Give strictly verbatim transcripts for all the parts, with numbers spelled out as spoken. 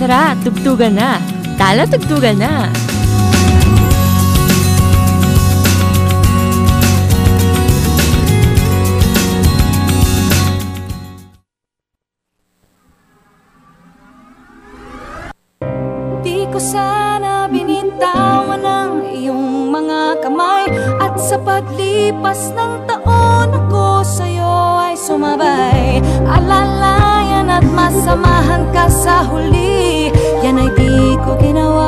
Tara, tugtugan na. Tala, tugtugan na. Di ko sana binitawan ang iyong mga kamay, at sa paglipas ng taon ako sa'yo ay sumabay. Alalayan at masamahan ka sa huli, yan ay di ko ginawa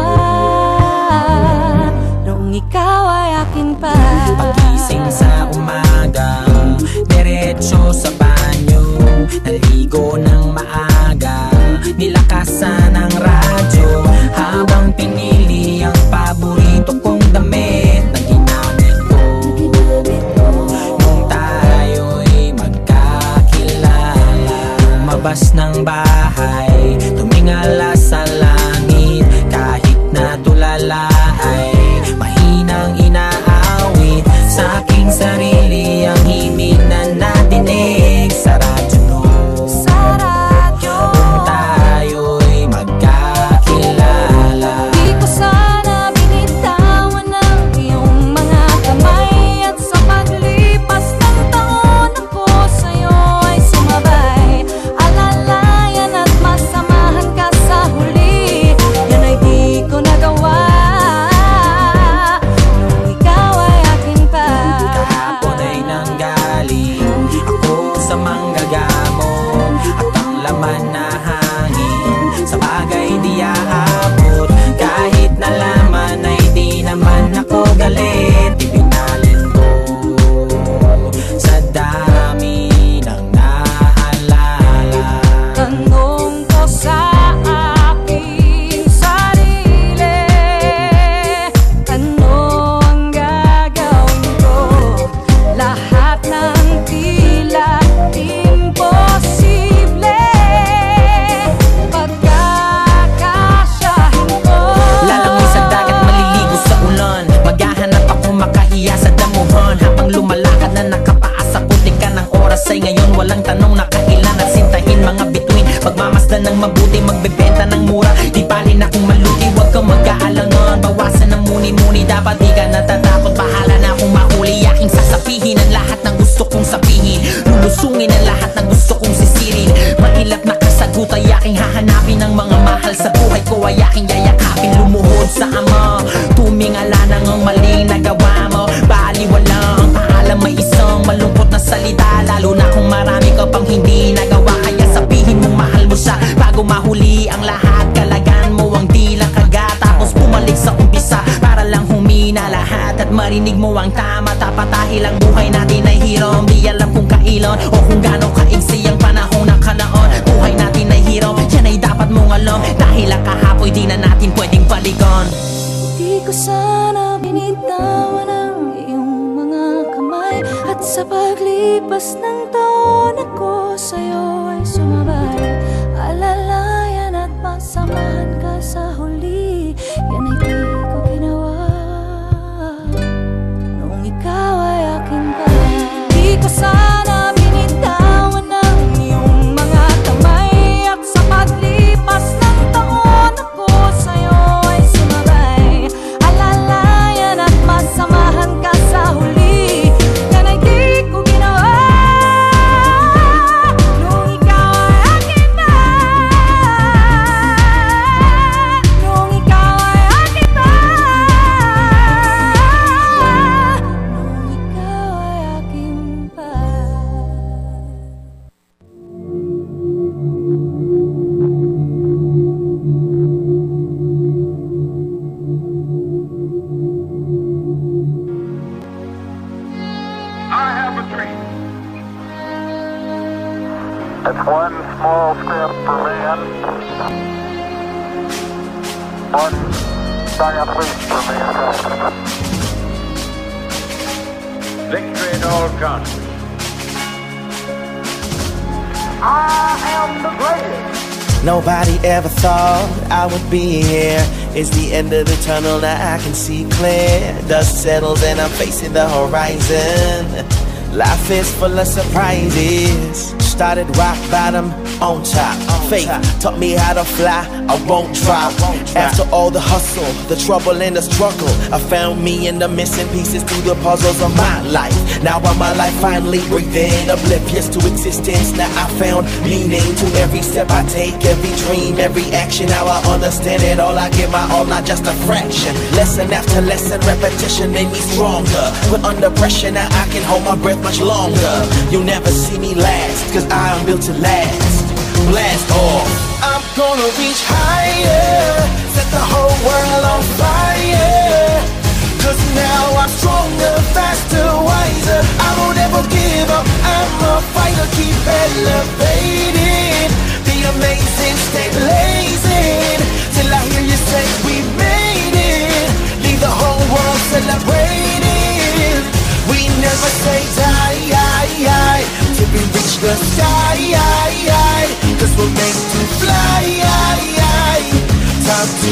noong ikaw ay akin pa. Pagising sa umaga, diretso sa banyo, naligo ng maaga, nilakasan ang radyo, habang pinili ang paborito kong damit na ginamit ko nung tayo'y magkakilala. Lumabas ng bahay, tumingala sa langit, kahit na tulala ay mahinang inaawit sa aking sarili ang himig na nadinig sa radyo no. Sa radyo Kung tayo'y magkakilala, di ko sana binitawan ang iyong mga kamay, at sa paglipas ng taon ako sa'yo ay sumabay. Alalayan at masamahan ka sa huli, yan ay di ko nagawa nung ikaw ay akin pa. kahapon ay nanggaling ako sa manggagamo, at ang laman na hangin sa bagay di aabot. Kahit na laman ay di naman ako galit, ibinalin ko sa dami ng naalala. Tanong ko sa aking sarili, ano ang gagawin ko? Lahat ng tila imposible, pagkakasyahin ko. Lalangoy sa dagat, maliligo sa ulan, maghahanap ako makahiya sa damuhan, habang lumalakad na nakapaas sa putik ka ng oras ay ngayon walang tanong na kailan at sintahin mga bituin. Pagmamasdan ng mabuti, magbebenta ng mura, di palin akong maluti, huwag kang mag-aalangan, bawasan ng muni-muni, dapat di ka natatakot, bahala na akong mahuli. Aking sasabihin ang lahat ng gusto kong sabihin, lulusungin ang lahat ng gusto kong sisirin. Mahilap na kasagot ay aking hahanapin, ang mga mahal sa buhay ko ay aking yayakapin. Lumuhod sa Ama, tumingala ng ang maling nagawa mo, baliwala ang paalam, may isang malungkot na salita, lalo na kung marami ka pang hindi nagawa. Kaya sabihin mong mahal mo siya bago mahuli ang lahat, kalagan mo ang tila kagat, tapos bumalik sa umpisa para lang humina lahat at marinig mo ang tama. Tapat dahil ang buhay natin ay hiram, di alam kung kailan o kung gaano kaigsi ang panahon na kalaan. Buhay natin ay hiram, yan ay dapat mong alam, dahil ang kahapoy di na natin pwedeng balikan. Di ko sana binitawan ang iyong mga kamay, at sa paglipas ng taon ako sa'yo ay sumabay. Alalayan at masamahan ka sa huli, yan ay di ko ginawa noong ikaw ay akin pa. Di ko sana binitawan ang iyong mga kamay, at sa paglipas ng taon ako sa'yo ay sumabay. Alalayan at masamahan ka sa huli, yan ay di ko ginawa noong ikaw ay akin pa. Noong ikaw ay akin pa. Noong ikaw ay akin pa. I have a dream. It's one small step for man, one giant leap for mankind. Victory at all costs. I am the greatest. Nobody ever thought I would be here. It's the end of the tunnel, now I can see clear. Dust settles and I'm facing the horizon. Life is full of surprises. started rock bottom on top. Faith taught me how to fly, I won't drop. After all the hustle, the trouble and the struggle, I found me in the missing pieces to the puzzles of my life. Now I'm alive, finally breathing, oblivious to existence. Now I found meaning to every step I take, every dream, every action. Now I understand it all, I give my all, not just a fraction. Lesson after lesson, repetition made me stronger. Put under pressure, now I can hold my breath much longer. You'll never see me last, cause I am built to last. Blast off. I'm gonna reach higher, set the whole world on fire. Cause now I'm stronger, faster, wiser. I won't ever give up, I'm a fighter. Keep elevating, be amazing, stay blazing, till I hear you say we made it. Leave the whole world celebrating. We never say die, till we reach the sky. Cause we're made to fly. Time to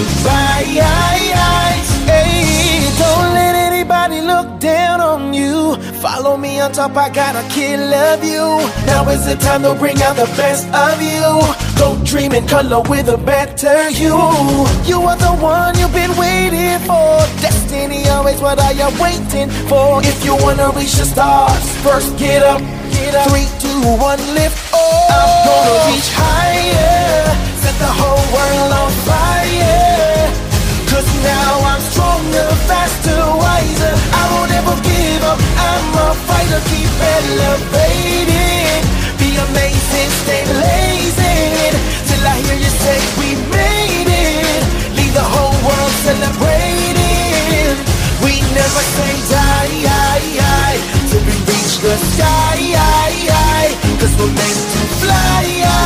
rise. Hey, don't let anybody look down on you. Follow me on top, I got a kill of you. Now is the time to bring out the best of you. Go dream in color with a better you. You are the one you've been waiting for. Destiny always, what are you waiting for? If you wanna reach the stars, first get up, get up. Three, two, one, lift. Oh, I'm gonna reach higher, set the whole world on fire. Cause now I'm stronger, faster, wiser. I won't ever give up, I'm a fighter. Keep elevating, be amazing, stay blazing, till I hear you say we made it. Leave the whole world celebrating. We never say die, till we reach the sky. Cause we're meant to fly.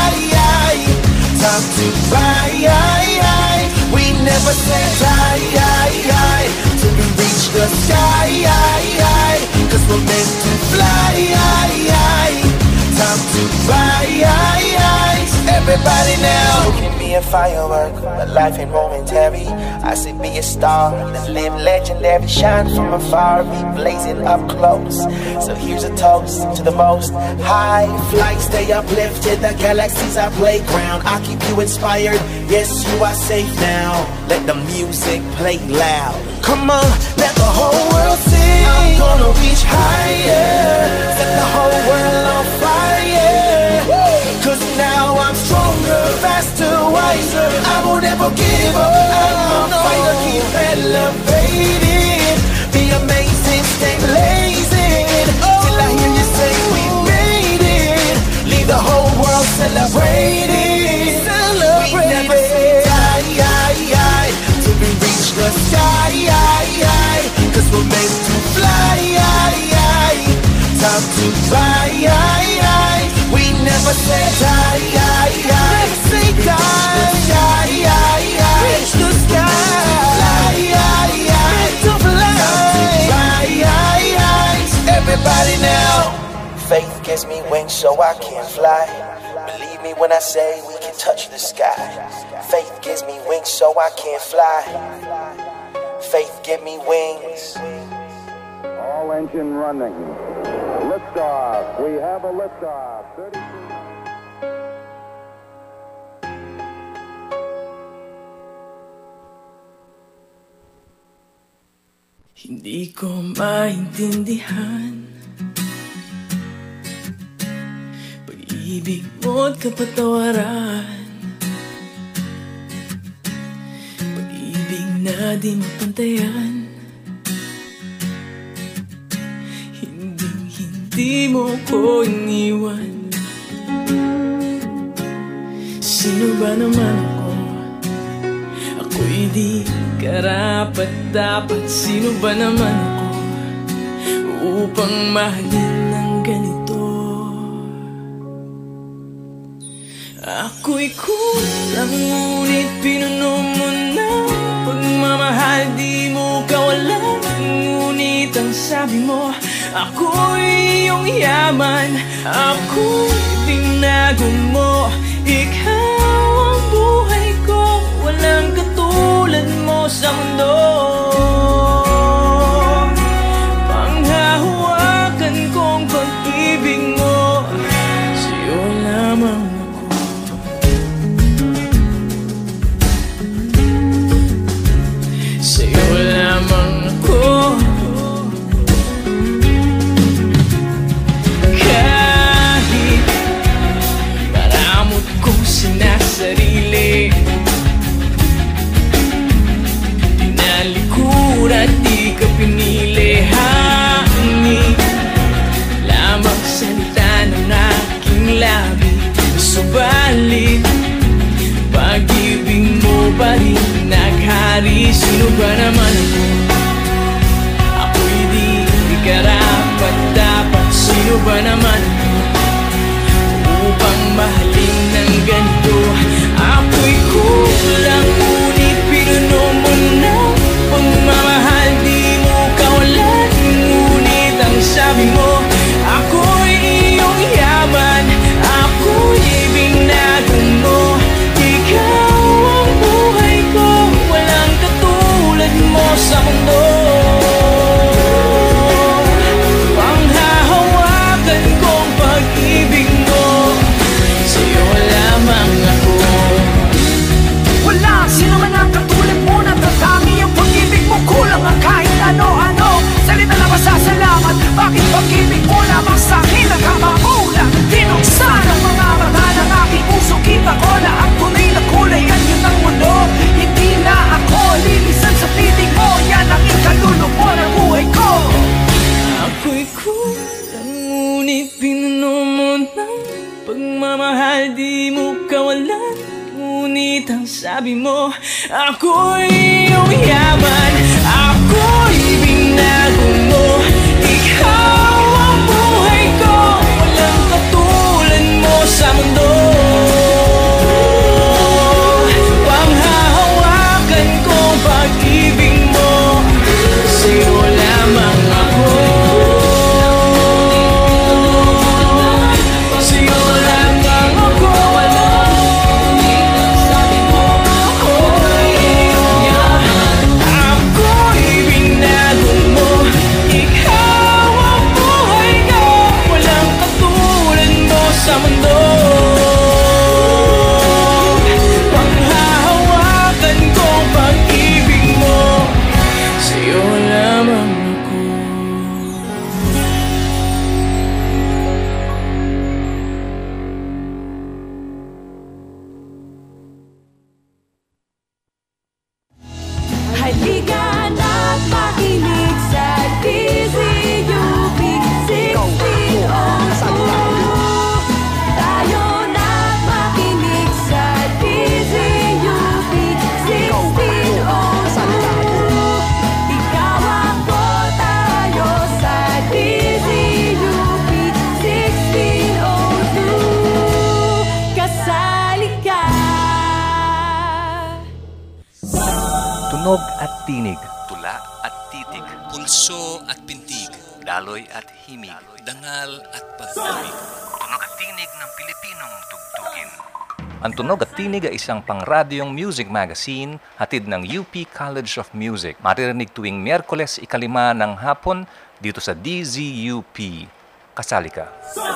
Time to rise. We never say die, till we reach the sky. Cause we're meant to fly. Time to rise. Everybody now, you can be a firework, but life ain't momentary. I say be a star, then live legendary. Shine from afar, be blazing up close. So here's a toast to the most high flight. Stay uplifted, the galaxy's our playground. I keep you inspired, yes you are safe now. Let the music play loud. Come on, let the whole world sing. I'm gonna reach higher, set the whole world on fire. Cause now I'm stronger, faster, wiser. I won't ever give up, I'm a fighter. Keep elevating, be amazing, stay blazing, till I hear you say we made it. Leave the whole world celebrating. We never say die, till we reach the sky. Cause we're meant to fly. Time to rise. We never say die, never say die. Reach the sky, to fly. Everybody now. Faith gives me wings so I can fly. Believe me when I say we can touch the sky. Faith gives me wings so I can fly. Faith give me wings. All engine running. Liftoff. We have a liftoff. thirty-two Hindi ko maintindihan pag-ibig mo't kapatawaran, pag-ibig na di mapantayan. Hindi mo ko iniwan. Sino ba naman ako? Ako'y di karapat-dapat. Sino ba naman ako upang mahalin ng ganito? Ako'y kulang, ngunit pinuno mo na pagmamahal. Di mo kawalan, ngunit ang sabi mo ako'y iyong yaman. Ako'y binago mo. Ikaw ang buhay ko, walang katulad mo sa mundo. Panghahawakan kong pag-ibig mo, sa'yo'y labi, subalit pag-ibig mo pa rin naghari. Sino ba naman ako? Ako'y di karapat dapat. Sino ba naman ako upang mahalin ng ganito? Ako'y kulang, ngunit pinuno mo na pagmamahal, di mo kawalan. Ngunit ang sabi mo, ako'y iyong yaman, ako'y binago mo. Ikaw ang buhay ko, walang katulad mo sa mundo. Panghahawakan kong pag-ibig mo, sa'yo lamang ako. Wala sino man ang katulad mo, natatami ang pag-ibig mo. Kulang ang kahit ano-ano, salita na masasalamat. Bakit pag-ibig mo lamang sa'kin nagkamamulan? Tinuksan ang mga mata ng aking puso. Kita ko na ang tunay na kulay, yan yun ang mundo. Hindi na ako lilisan sa piling mo, yan ang ikalulubo ng buhay ko. Ako'y kulang, ngunit pinuno mo ng pagmamahal, di mo kawalan. Ngunit ang sabi mo, ako'y iyong yaman, ako'y binago mo. Ikaw ang buhay ko, walang katulad mo sa mundo. Panghahawakan kong pag-ibig mo, sa'yo lamang ako. Sa'yo lamang ako. Ako'y binago mo. Ikaw ang buhay ko, walang katulad mo sa mundo. Panghahawakan kong pag-ibig mo, sa'yo lamang ako. Halika na't makinig sa D Z U P sixteen oh two. Tayo na't makinig sa D Z U P sixteen oh two. Ikaw ako, tayo sa D Z U P sixteen oh two. Kasali ka. Tunog at tinig, tula at titig, pulso at pintig, daloy at himig, dangal at pag-ibig. Tunog at tinig ng Pilipinong tugtugin. Ang Tunog at Tinig ay isang pangradyong music magazine hatid ng U P College of Music. Maririnig tuwing Miyerkules ikalima ng hapon dito sa D Z U P. Kasali ka.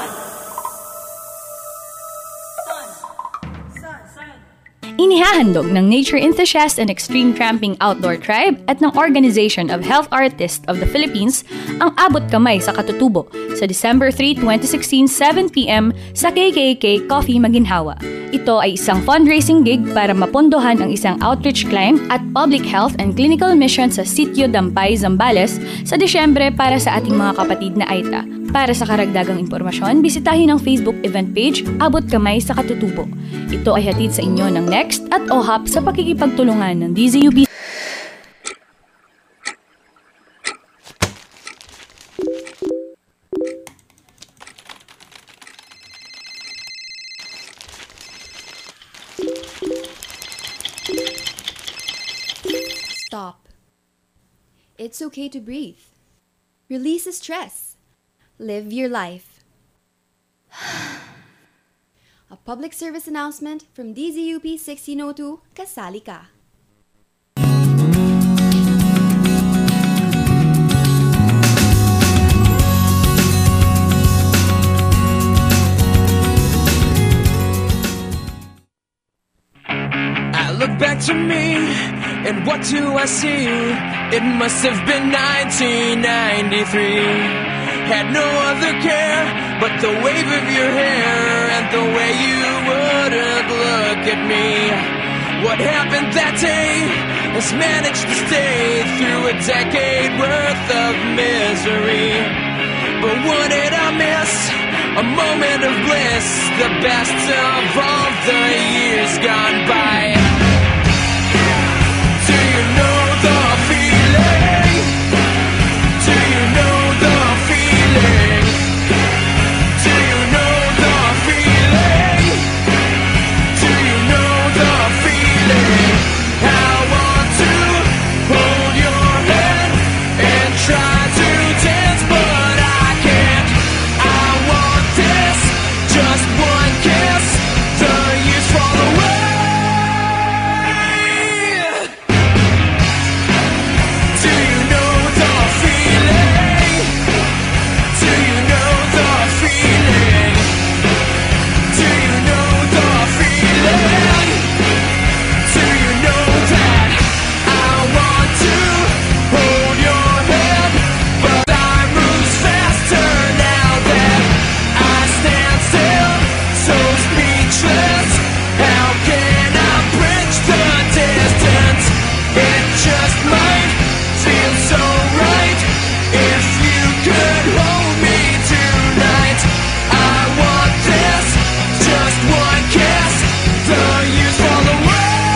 Inihahandog ng Nature Enthusiast and Extreme Tramping Outdoor Tribe at ng Organization of Health Artists of the Philippines ang Abot Kamay sa Katutubo sa December third, twenty sixteen, seven p m sa K K K Coffee Maginhawa. Ito ay isang fundraising gig para mapondohan ang isang outreach climb at public health and clinical mission sa Sitio Dampay, Zambales sa Disyembre para sa ating mga kapatid na Aita. Para sa karagdagang impormasyon, bisitahin ang Facebook event page Abot Kamay sa Katutubo. Ito ay hatid sa inyo ng Next at O H A P sa pakikipagtulungan ng D Z U P. Stop. It's okay to breathe. Release the stress. Live your life. A public service announcement from D Z U P sixteen oh two, Kasali Ka. I look back to me, and what do I see? It must have been nineteen ninety-three. Had no other care but the wave of your hair and the way you wouldn't look at me. What happened that day has managed to stay through a decade worth of misery. But what did I miss? a moment of bliss, the best of all the years gone by. Do you know the feeling? Do you know the feeling? Do you know the feeling? Do you know the feeling? I want to hold your hand and try to dance, but I can't. I want this, just one kiss, the years fall away. Do you know the feeling? Do you know the feeling? Do you know the feeling? Do you know that I want to hold your hand, but I move faster now that I stand still, so speechless. How can I bridge the distance? It just might feel so right if you could hold me tonight. I want this, just one kiss, the years fall away.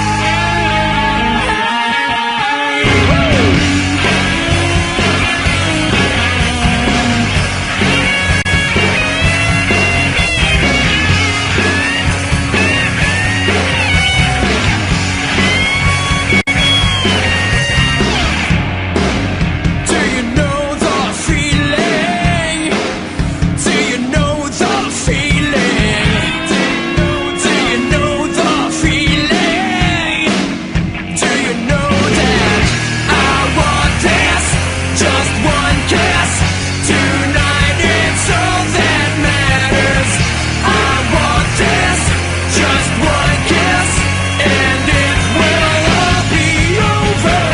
Do you know the feeling? Do you know the feeling? Do you know the feeling? Do you know that I want this, just one kiss, tonight it's all that matters. I want this, just one kiss, and it will all be over.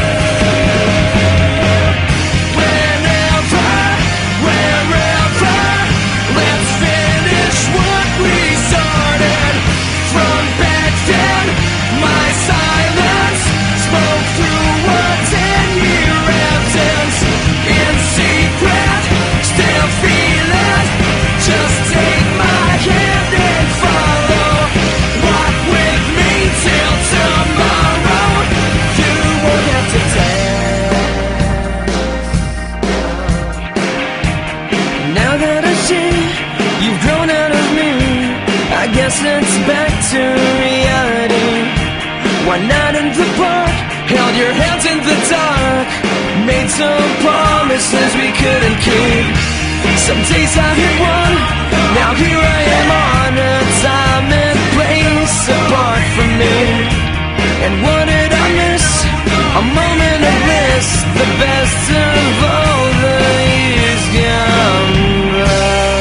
Whenever, wherever, let's finish what we started. From back then, my silence spoke through a ten-year absence. In secret, still feel it. Just take my hand and follow. Walk with me till tomorrow. You won't have to dance. Now that I see you've grown out of me, I guess it's back to reality. One night in the park, held your hands in the dark, made some promises we couldn't keep. Some days I had won, now here I am on a time and place apart from me. And what did I miss? A moment of bliss, the best of all the years gone by.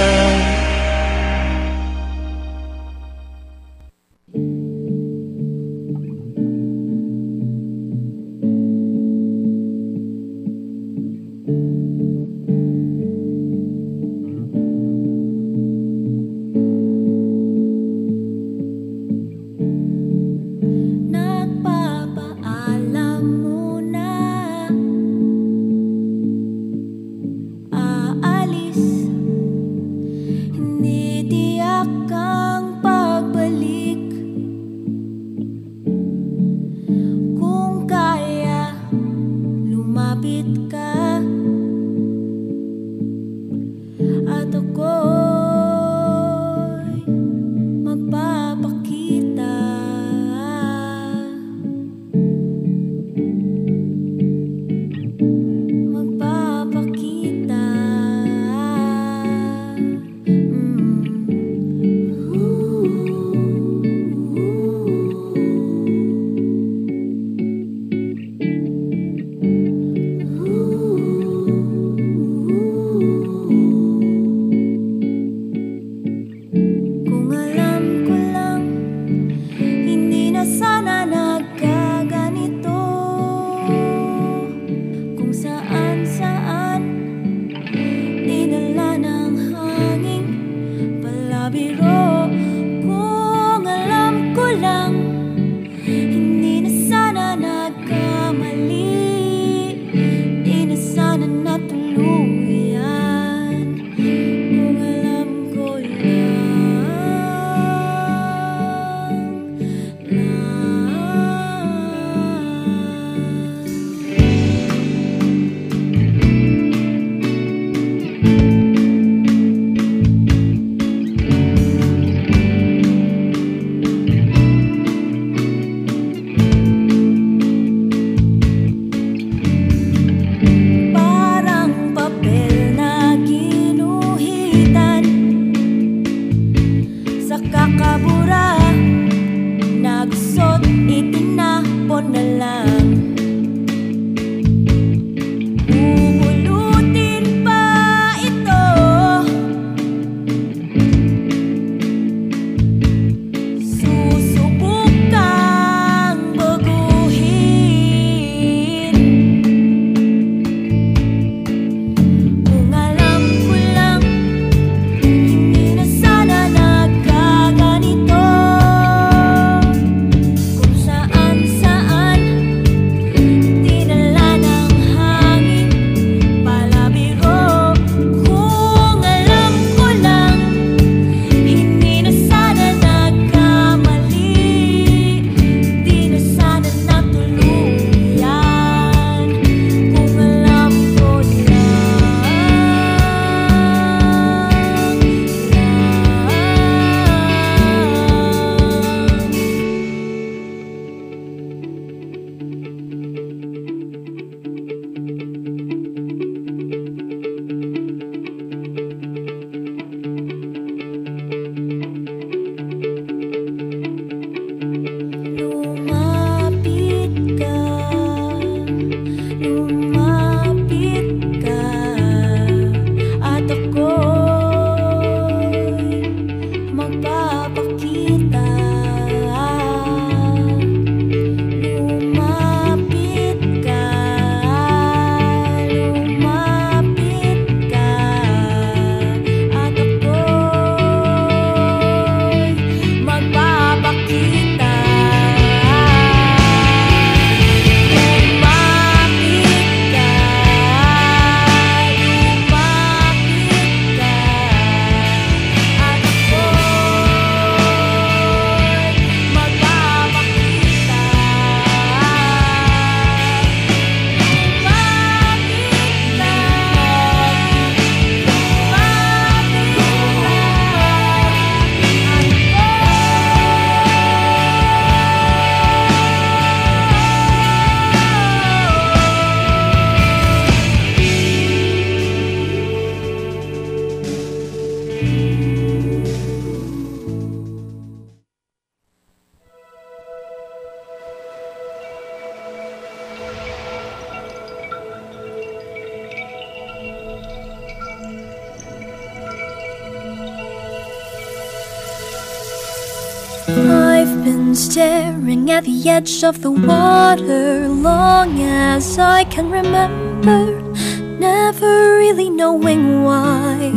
I've been staring at the edge of the water long as I can remember, never really knowing why.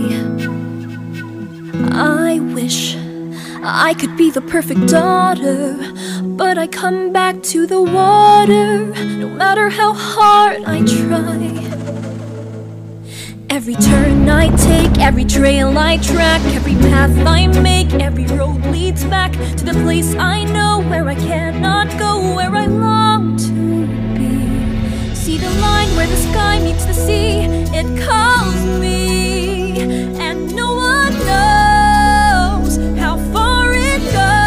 I wish I could be the perfect daughter, but I come back to the water no matter how hard I try. Every turn I take, every trail I track, every path I make, every road leads back to the place I know, where I cannot go, where I long to be. See the line where the sky meets the sea, it calls me, and no one knows how far it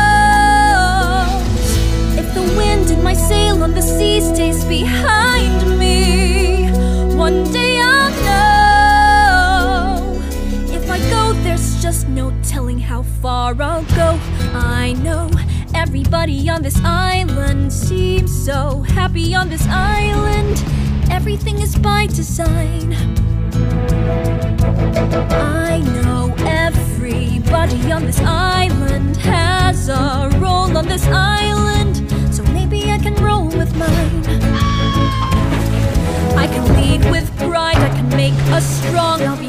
goes. If the wind in my sail on the sea stays behind me, one day I'll know. There's just no telling how far I'll go. I know everybody on this island seems so happy on this island. Everything is by design. I know everybody on this island has a role on this island, so maybe I can roll with mine. I can lead with pride, I can make us strong. I'll be